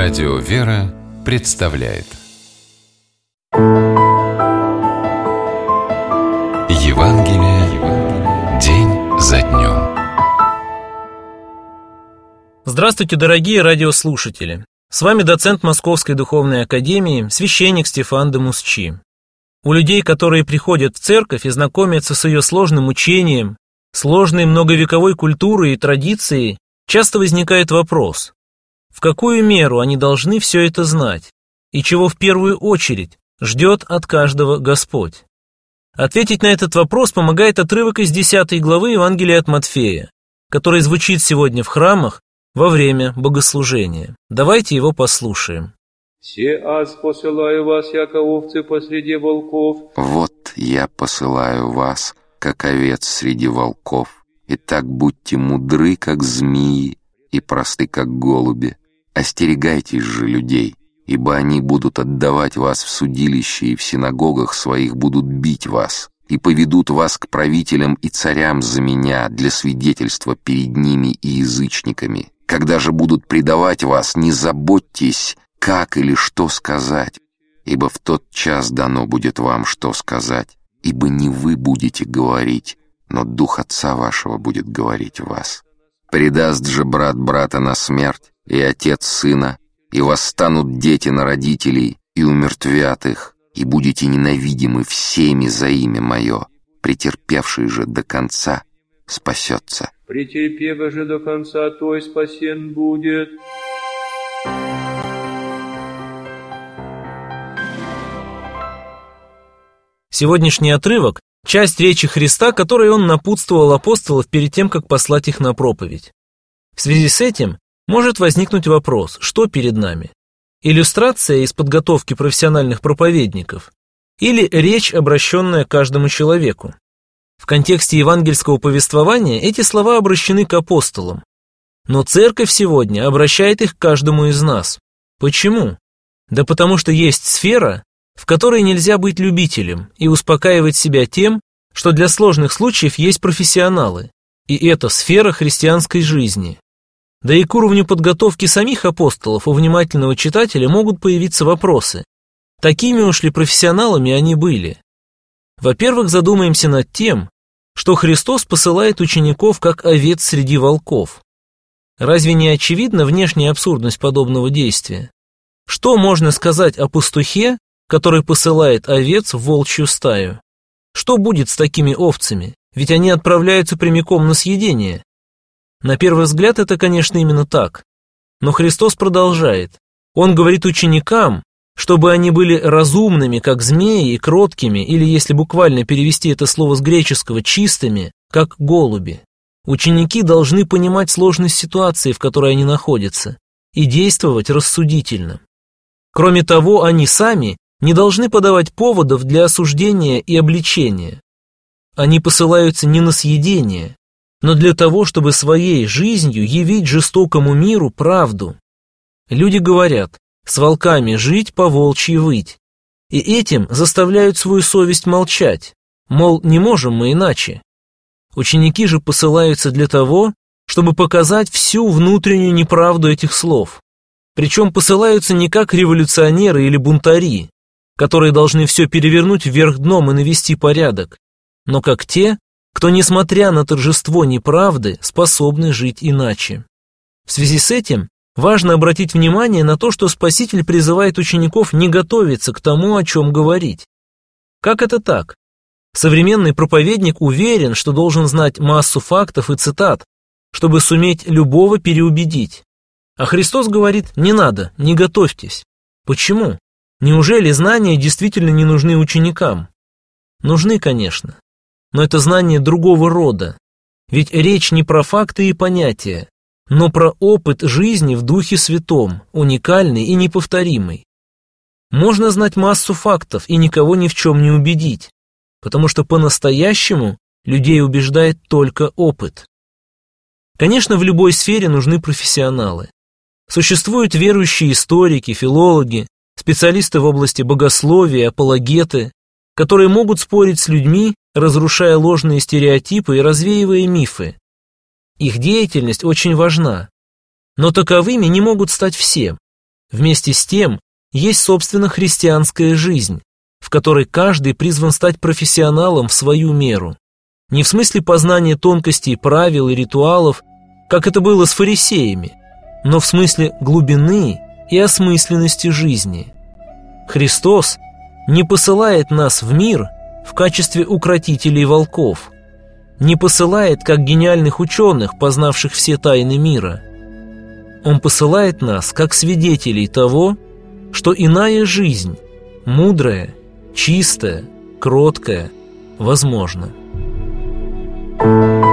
Радио «Вера» представляет Евангелие день за днем. Здравствуйте, дорогие радиослушатели! С вами доцент Московской духовной академии, священник Стефан де Мусчи. У людей, которые приходят в церковь и знакомятся с ее сложным учением, сложной многовековой культурой и традицией, часто возникает вопрос: в какую меру они должны все это знать, и чего в первую очередь ждет от каждого Господь? Ответить на этот вопрос помогает отрывок из 10 главы Евангелия от Матфея, который звучит сегодня в храмах во время богослужения. Давайте его послушаем. «Се аз посылаю вас, яко овцы посреди волков». «Вот я посылаю вас, как овец среди волков. Итак, будьте мудры, как змеи, и просты, как голуби. Остерегайтесь же людей, ибо они будут отдавать вас в судилище, и в синагогах своих будут бить вас, и поведут вас к правителям и царям за меня для свидетельства перед ними и язычниками. Когда же будут предавать вас, не заботьтесь, как или что сказать, ибо в тот час дано будет вам, что сказать, ибо не вы будете говорить, но Дух Отца вашего будет говорить в вас. Предаст же брат брата на смерть, и отец сына, и восстанут дети на родителей, и умертвят их, и будете ненавидимы всеми за имя мое. Претерпевший же до конца спасется». «Претерпев же до конца, той спасен будет». Сегодняшний отрывок – часть речи Христа, которой он напутствовал апостолов перед тем, как послать их на проповедь. В связи с этим может возникнуть вопрос, что перед нами? Иллюстрация из подготовки профессиональных проповедников или речь, обращенная к каждому человеку? В контексте евангельского повествования эти слова обращены к апостолам. Но церковь сегодня обращает их к каждому из нас. Почему? Да потому что есть сфера, в которой нельзя быть любителем и успокаивать себя тем, что для сложных случаев есть профессионалы, и это сфера христианской жизни. Да и к уровню подготовки самих апостолов у внимательного читателя могут появиться вопросы. Такими уж ли профессионалами они были? Во-первых, задумаемся над тем, что Христос посылает учеников как овец среди волков. Разве не очевидна внешняя абсурдность подобного действия? Что можно сказать о пастухе, который посылает овец в волчью стаю? Что будет с такими овцами? Ведь они отправляются прямиком на съедение. На первый взгляд это, конечно, именно так. Но Христос продолжает. Он говорит ученикам, чтобы они были разумными, как змеи, и кроткими, или, если буквально перевести это слово с греческого, чистыми, как голуби. Ученики должны понимать сложность ситуации, в которой они находятся, и действовать рассудительно. Кроме того, они сами не должны подавать поводов для осуждения и обличения. Они посылаются не на съедение, но для того, чтобы своей жизнью явить жестокому миру правду. Люди говорят: с волками жить, по волчьи выть, и этим заставляют свою совесть молчать, мол, не можем мы иначе. Ученики же посылаются для того, чтобы показать всю внутреннюю неправду этих слов. Причем посылаются не как революционеры или бунтари, которые должны все перевернуть вверх дном и навести порядок, но как те, кто, несмотря на торжество неправды, способны жить иначе. В связи с этим важно обратить внимание на то, что Спаситель призывает учеников не готовиться к тому, о чем говорить. Как это так? Современный проповедник уверен, что должен знать массу фактов и цитат, чтобы суметь любого переубедить. А Христос говорит: не надо, не готовьтесь. Почему? Неужели знания действительно не нужны ученикам? Нужны, конечно. Но это знания другого рода. Ведь речь не про факты и понятия, но про опыт жизни в Духе Святом, уникальный и неповторимый. Можно знать массу фактов и никого ни в чем не убедить, потому что по-настоящему людей убеждает только опыт. Конечно, в любой сфере нужны профессионалы. Существуют верующие историки, филологи, специалисты в области богословия, апологеты, которые могут спорить с людьми, разрушая ложные стереотипы и развеивая мифы. Их деятельность очень важна, но таковыми не могут стать все. Вместе с тем, есть, собственно, христианская жизнь, в которой каждый призван стать профессионалом в свою меру. Не в смысле познания тонкостей правил и ритуалов, как это было с фарисеями, но в смысле глубины и осмысленности жизни. Христос не посылает нас в мир в качестве укротителей волков, не посылает как гениальных ученых, познавших все тайны мира. Он посылает нас как свидетелей того, что иная жизнь, мудрая, чистая, кроткая, возможна.